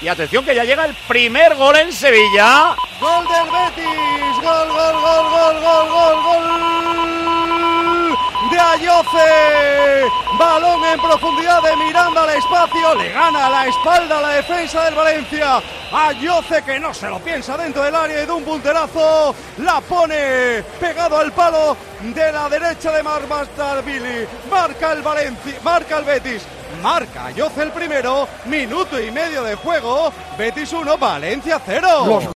Y atención que ya llega el primer gol en Sevilla. Gol del Betis, gol de Ayoce. Balón en profundidad de Miranda al espacio, le gana a la espalda a la defensa del Valencia. Ayoce, que no se lo piensa, dentro del área y de un punterazo la pone pegado al palo de la derecha de Marmastarvili. Marca el Valencia, marca el Betis. Marca Ayoce el primero, minuto y medio de juego. Betis 1, Valencia 0.